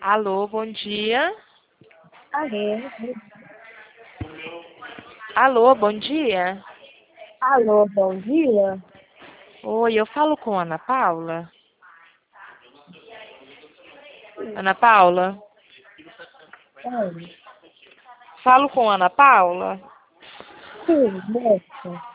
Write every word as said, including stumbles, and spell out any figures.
Alô, bom dia. Alô, Alô, bom dia. alô, bom dia. Oi, eu falo com Ana Paula. Ana Paula? Oi. Falo com Ana Paula? Sim, moça.